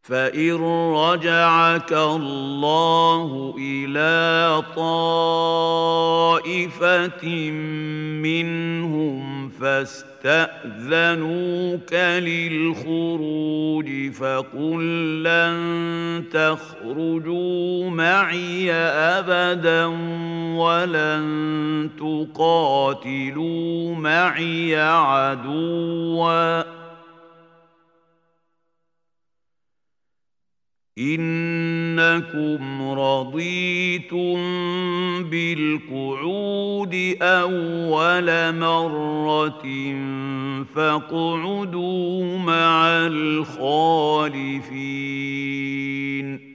فإن رجعك الله إلى طائفة منهم فاستأذنوك للخروج فقل لن تخرجوا معي أبدا ولن تقاتلوا معي عدوا إنكم رضيتم بالقعود أول مرة فاقعدوا مع الخالفين